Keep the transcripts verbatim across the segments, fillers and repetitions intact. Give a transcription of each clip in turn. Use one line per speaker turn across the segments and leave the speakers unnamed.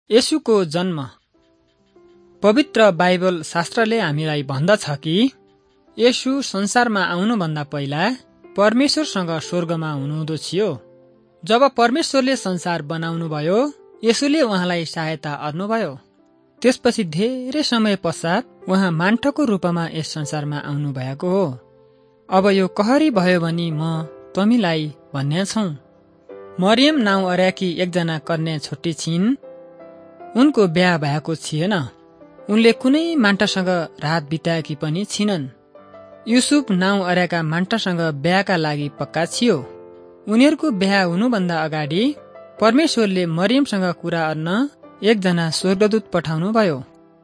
येशूको जन्म। पवित्र बाइबल शास्त्रले हामीलाई भन्दछ कि येशू संसारमा आउनुभन्दा पहिला परमेश्वरसँग स्वर्गमा हुनुहुँदो थियो। जब परमेश्वरले संसार बनाउनुभयो, येशूले उहाँलाई सहायता गर्नुभयो। त्यसपछि धेरै समय पश्चात उहाँ मान्छेको रूपमा यस संसारमा आउनु भएको हो। अब यो कहरी भयो भने म तमीलाई भन्ने छौ, मरियम नाउँ अर्याकी एकजना कन्या छोटी छिन्। उनको बिहा भएको थिएन। उनले कुनै मान्छेसँग रात बिताएकी पनि छिनन्। युसुफ नाउँ अर्याका मान्छेसँग बिहाका लागि पक्का थियो। उनीहरूको बिहा हुनुभन्दा अगाडि परमेश्वरले मरियमसँग कुरा गर्न एकजना स्वर्गदूत पठाउनु भयो।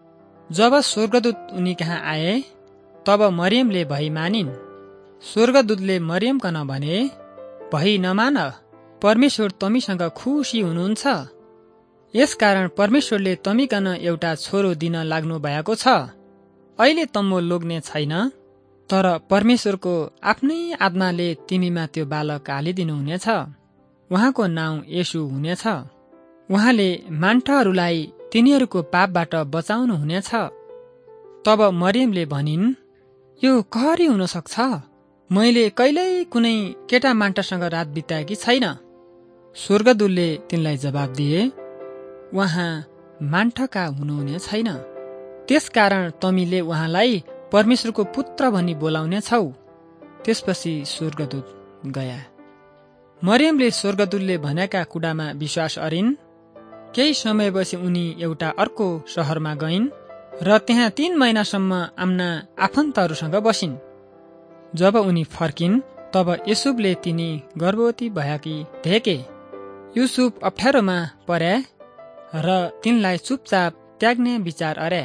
जब स्वर्गदूत उनी कहाँ आए, तब मरियमले भई मानिन्। स्वर्गदूतले मरियमकन भने, भई नमान, परमेश्वर तमीसँग खुसी हुनुहुन्छ। यसकारण परमेश्वरले तमीकन एउटा छोरो दिन लाग्नु भएको छ। अहिले तम्मो लोग्ने छैन, तर परमेश्वरको आफ्नै आत्माले तिमीमा त्यो बालक हालिदिनु हुनेछ। उहाँको नाउँ येशू हुनेछ। उहाँले मान्छेहरूलाई तिनीहरूको पापबाट बचाउनु हुनेछ। तब मरियमले भनिन्, यो कहरी हुन सक्छ? मैले कहिल्यै कुनै केटा मान्छेसँग रात बिताएकी छैन। स्वर्गदूतले तिनलाई जवाब दिए, उहाँ मान्छेका हुनुहुने छैन, त्यसकारण तमीले उहाँलाई परमेश्वरको पुत्र भनी बोलाउने छौ। त्यसपछि स्वर्गदूत गया। मरियमले स्वर्गदूतले भनेका कुरामा विश्वास गरिन्। केही समयपछि उनी एउटा अर्को शहरमा गइन् र त्यहाँ तीन महिनासम्म आफ्ना आफन्तहरूसँग बसिन्। जब उनी फर्किन्, तब युसुफले तिनी गर्भवती भएकी देखे। युसुफ अप्ठ्यारोमा पर्या र तिनलाई चुपचाप त्याग्ने विचार गरे।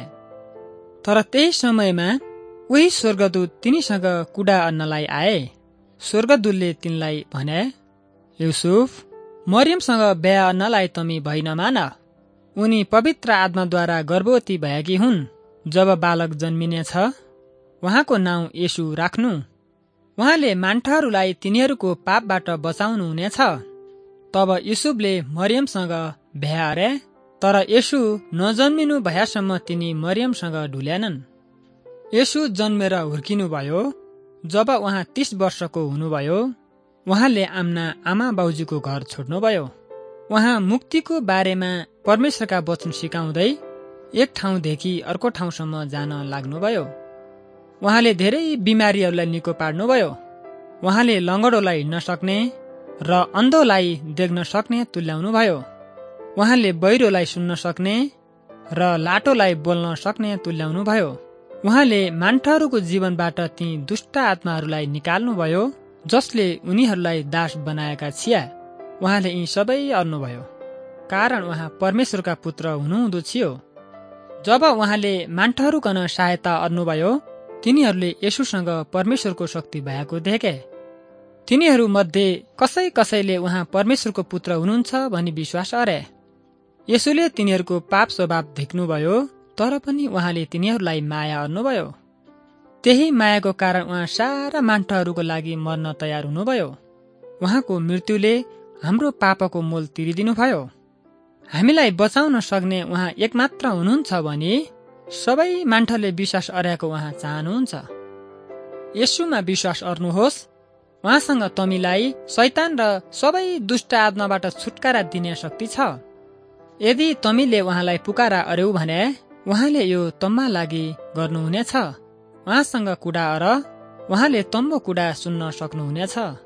तर त्यही समयमा उही स्वर्गदूत तिनीसँग कुरा गर्नलाई आए। स्वर्गदूतले तिनलाई भने, युसुफ, मरियमसँग बिहा गर्नलाई तमी भई नमान। उनी पवित्र आत्माद्वारा गर्भवती भएकी हुन्। जब बालक जन्मिनेछ, उहाँको नाउँ येशू राख्नु। उहाँले मान्छेहरूलाई तिनीहरूको पापबाट बचाउनु हुनेछ। तब युसुफले मरियमसँग बिहा गरे, तर येशू नजन्मिनु भएसम्म तिनी मरियमसँग ढुल्यानन्। येशू जन्मेर हुर्किनुभयो। जब उहाँ तीस वर्षको हुनुभयो, उहाँले आफ्ना आमा बाउजूको घर छोड्नुभयो। उहाँ मुक्तिको बारेमा परमेश्वरका वचन सिकाउँदै एक ठाउँदेखि अर्को ठाउँसम्म जान लाग्नुभयो। उहाँले धेरै बिमारीहरूलाई निको पार्नुभयो। उहाँले लङ्गडोलाई हिँड्न सक्ने र अन्धोलाई देख्न सक्ने तुल्याउनुभयो। उहाँले बहिरोलाई सुन्न सक्ने र लाटोलाई बोल्न सक्ने तुल्याउनुभयो। उहाँले मान्छेहरूको जीवनबाट ती दुष्ट आत्माहरूलाई निकाल्नुभयो, जसले उनीहरूलाई दास बनाएका थिए। उहाँले यी सबै गर्नुभयो कारण उहाँ परमेश्वरका पुत्र हुनुहुँदो थियो। जब उहाँले मान्छेहरूकन सहायता गर्नुभयो, तिनीहरूले येशूसँग परमेश्वरको शक्ति भएको देखे। तिनीहरू मध्ये कसै कसैले उहाँ परमेश्वरको पुत्र हुनुहुन्छ भनी विश्वास गरे। येशूले तिनीहरूको पाप स्वभाव देख्नुभयो, तर पनि उहाँले तिनीहरूलाई माया गर्नुभयो। त्यही मायाको कारण उहाँ सारा मान्छेहरूको लागि मर्न तयार हुनुभयो। उहाँको मृत्युले हाम्रो पापको मोल तिरिदिनुभयो। हामीलाई बचाउन सक्ने उहाँ एकमात्र हुनुहुन्छ भने सबै मान्छेले विश्वास गरेको उहाँ चाहनुहुन्छ। येशूमा विश्वास गर्नुहोस्। उहाँसँग तमीलाई शैतान र सबै दुष्ट आत्माबाट छुटकारा दिने शक्ति छ। यदि तमीले उहाँलाई पुकारा गर्यौ भने उहाँले यो तम्मा लागि गर्नुहुनेछ। उहाँसँग कुरा गर, उहाँले तम्बो कुरा सुन्न सक्नुहुनेछ।